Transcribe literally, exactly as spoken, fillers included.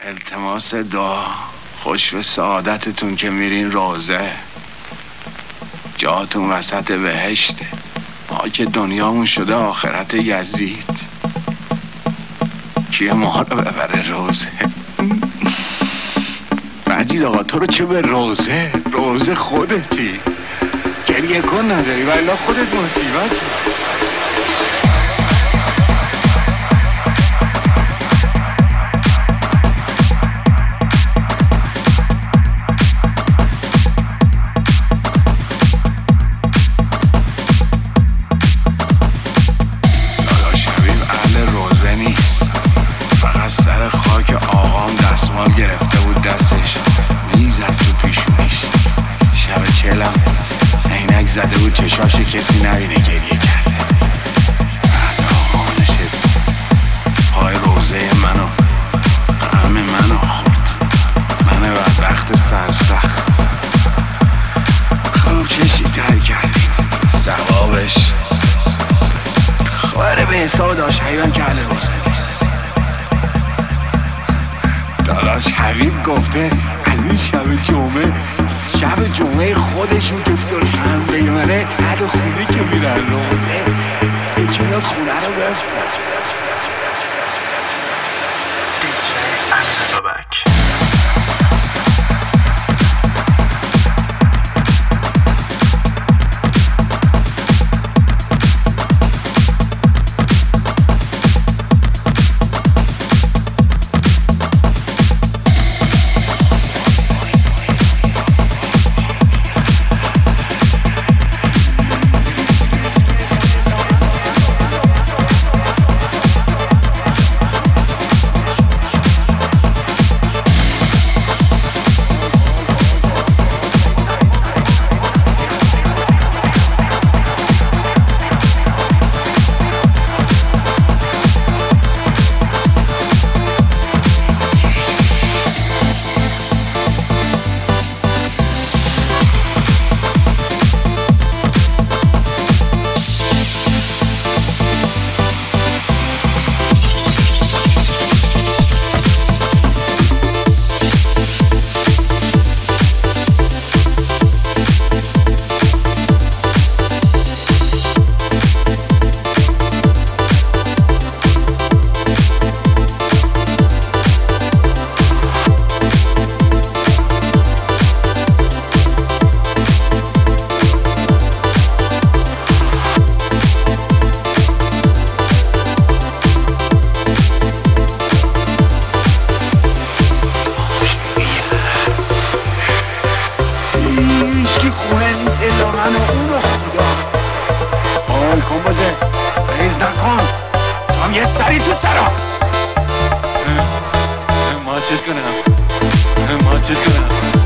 التماس دعا خوش به سعادتتون که میرین روزه، جاتون وسط بهشته. ما که دنیامون شده آخرت یزید، کیه ما رو ببره روزه؟ مجید آقا تو رو چه به روزه؟ روزه خودتی، گریه کن نداری والله خودت مصیبتی. گرفته بود دستش میزد تو پیشونیش، شب چلم عینک زده بود چشاش کسی نبینه گریه کرده. بعد آقا نشست پای روزه منو غم منو خورد، من بدبخت سرسخت. خوب چشی تر کردیم ثوابش خواره به حساب داشت حیوان که اهل روزه نیست. داداش حبیب گفته از این شب جمعه، شب جمعه خودشون دکتر شنبه منه هر خونه که میرن روزه یکی میاد خونه رو بفت. کن بازه ریز نکن هم یه سری تو سرا ما چیز کنم ما چیز کنم